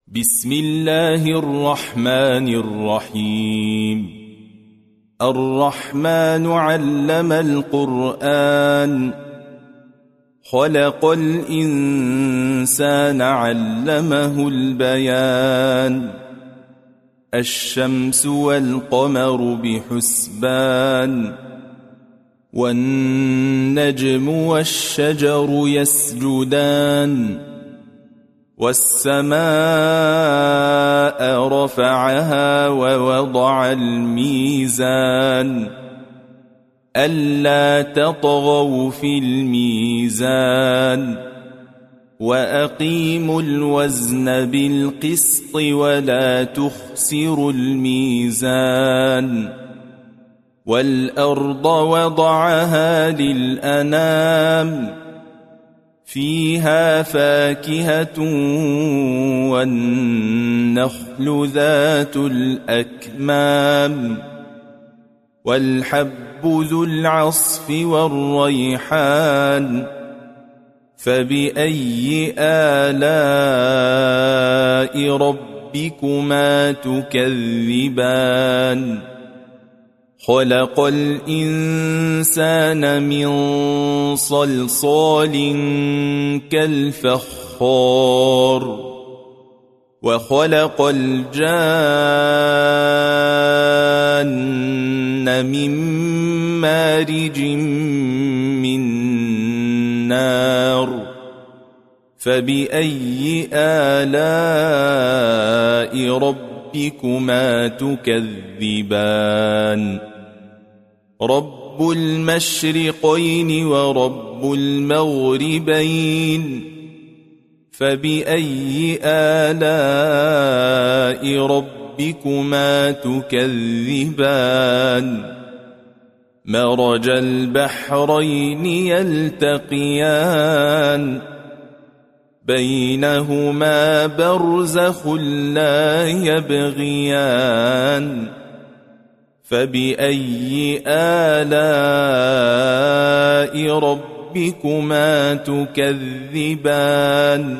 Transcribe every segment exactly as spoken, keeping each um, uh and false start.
بسم الله الرحمن الرحيم. الرحمن علم القرآن، خلق الإنسان علمه البيان. الشمس والقمر بحسبان، والنجم والشجر يسجدان. والسماء رفعها ووضع الميزان، ألا تطغوا في الميزان. وأقيموا الوزن بالقسط ولا تخسروا الميزان. والأرض وضعها للأنام، فيها فاكهة والنخل ذات الأكمام. والحب ذو العصف والريحان، فبأي آلاء ربكما تكذبان؟ خلق الإنسان من صلصال كالفخار، وخلق الجان من مارج من نار. فبأي آلاء ربكما تكذبان؟ رب المشرقين ورب المغربين، فبأي آلاء ربكما تكذبان؟ مرج البحرين يلتقيان، بينهما برزخ لا يبغيان. فبأي آلاء ربكما تكذبان؟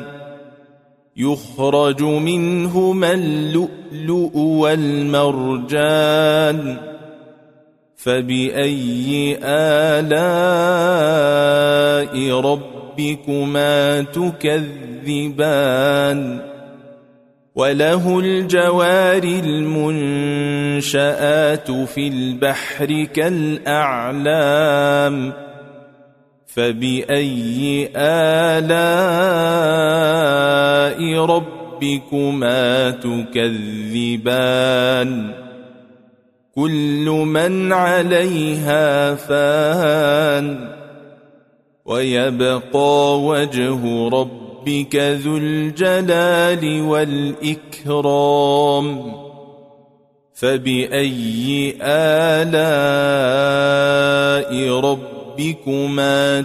يخرج منهما اللؤلؤ والمرجان. فبأي آلاء ربكما تكذبان؟ وله الجوار المنشآت في البحر كالأعلام. فبأي آلاء ربكما تكذبان؟ كل من عليها فان، ويبقى وجه ربك ربك ذو الجلال والإكرام. فبأي آلاء ربكما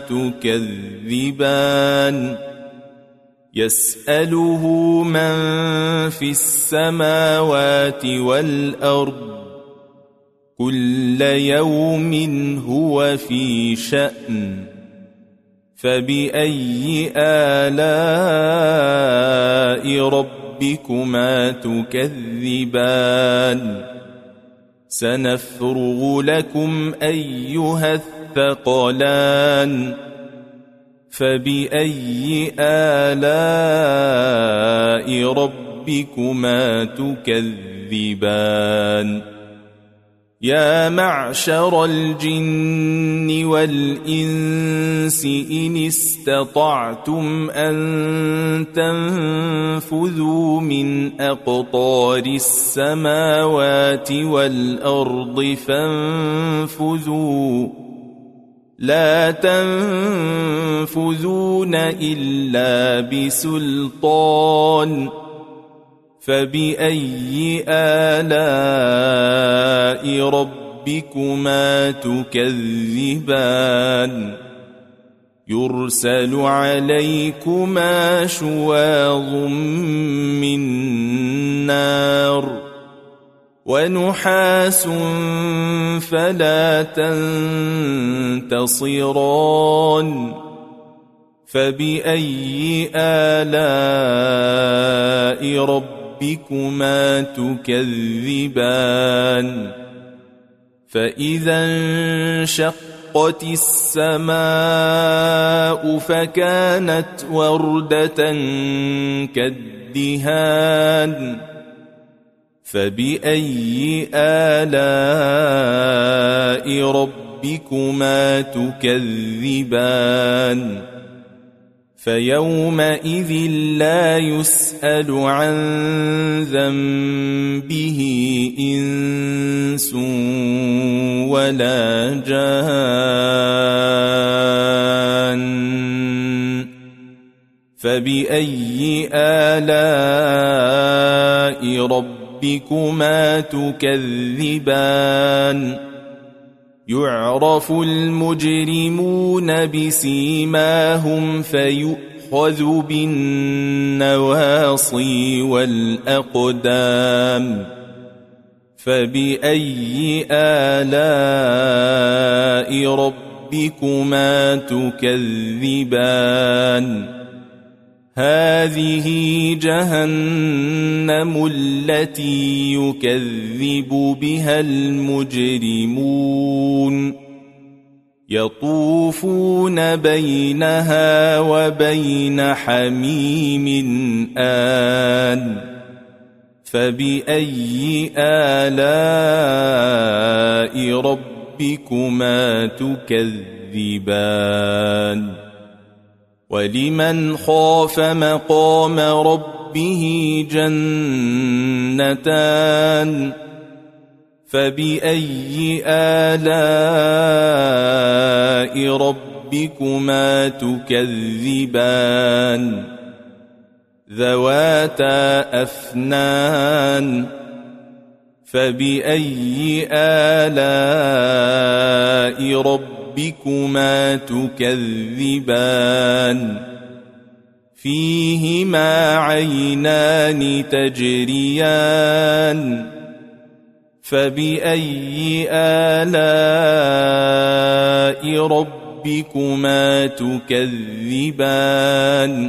تكذبان؟ يسأله من في السماوات والأرض، كل يوم هو في شأن. فبأي آلاء ربكما تكذبان؟ سنفرغ لكم أيها الثقلان. فبأي آلاء ربكما تكذبان؟ يا معشر الجن والإنس إن استطعتم أن تنفذوا من أقطار السماوات والأرض فانفذوا، لا تنفذون إلا بسلطان. فبأي آلاء ربكما تكذبان؟ يرسل عليكما شواظ من نار، ونحاس فلا تنتصران. فبأي آلاء ربكما ربكما تكذبان فإذا انشقت السماء فكانت وردة كالدهان فبأي آلاء ربكما تكذبان فيومئذ لا يسأل عن ذنبه إنس ولا جان فبأي آلاء ربكما تكذبان يعرف المجرمون بسيماهم فيؤخذ بالنواصي والأقدام فبأي آلاء ربكما تكذبان هذه جهنم التي يكذب بها المجرمون يطوفون بينها وبين حميم آن فبأي آلاء ربكما تكذبان ولمن خاف مقام ربه جنتان فبأي آلاء ربكما تكذبان ذواتا أفنان فبأي آلاء ربكما ربكما تكذبان فيهما عينان تجريان فبأي آلاء ربكما تكذبان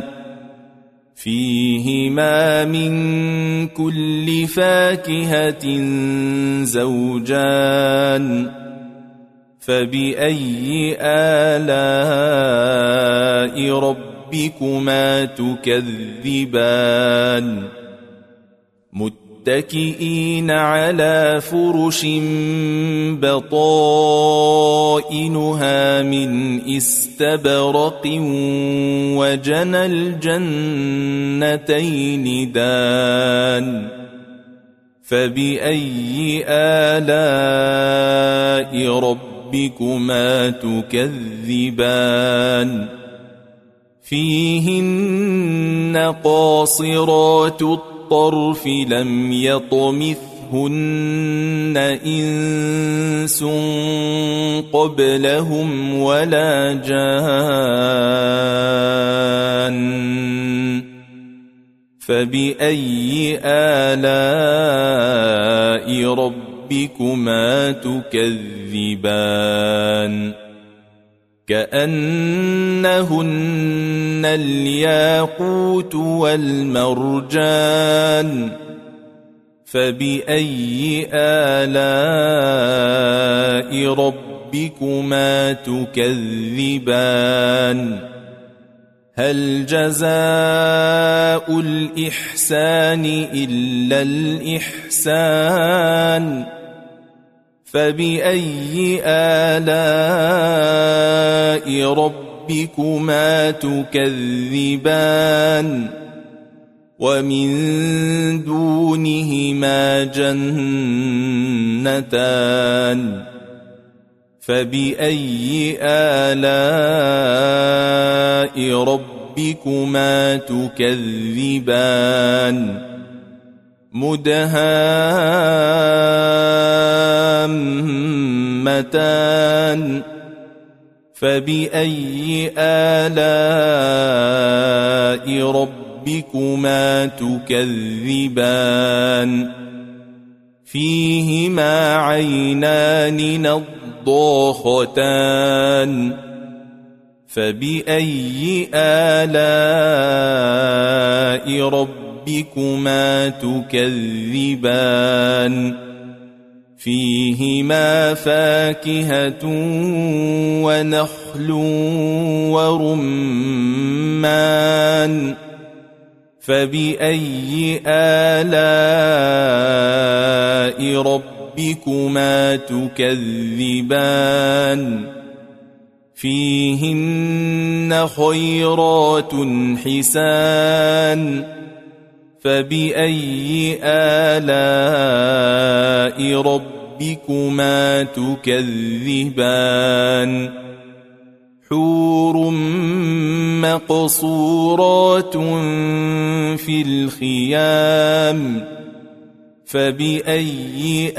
فيهما من كل فاكهة زوجان فبأي آلاء ربكما تكذبان متكئين على فرش بطائنها من استبرق وجنى الجنتين دان فبأي آلاء ربكما ربكما تكذبان فيهن قاصرات الطرف لم يطمثهن إنس قبلهم ولا جان فبأي آلاء ربكما ربكما تكذبان كأنهن الياقوت والمرجان فبأي آلاء ربكما تكذبان هل جزاء الإحسان إلا الإحسان فبأي آلاء ربكما تكذبان ومن دونهما جنتان فبأي آلاء ربكما تكذبان مدهامتان فبأي آلاء ربكما تكذبان فيهما عينان نضاختان فبأي آلاء ربكما ربكما تكذبان فيهما فاكهة ونخل ورمان فبأي آلاء ربكما تكذبان فيهن خيرات حسان فبأي آلاء ربكما تكذبان حور مقصورات في الخيام فبأي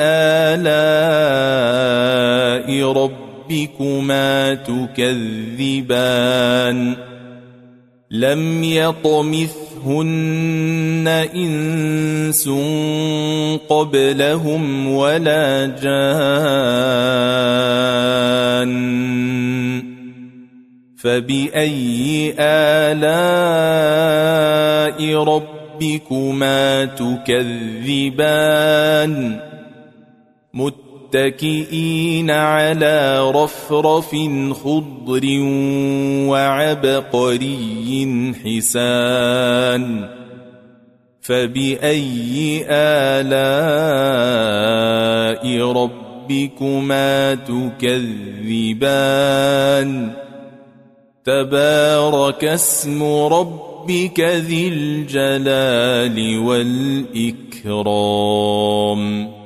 آلاء ربكما تكذبان لم يطمثهن إنس قبلهم ولا جان فبأي آلاء ربكما تكذبان متكئين على رفرف خضر وعبقري حسان فبأي آلاء ربكما تكذبان تبارك اسم ربك ذي الجلال والإكرام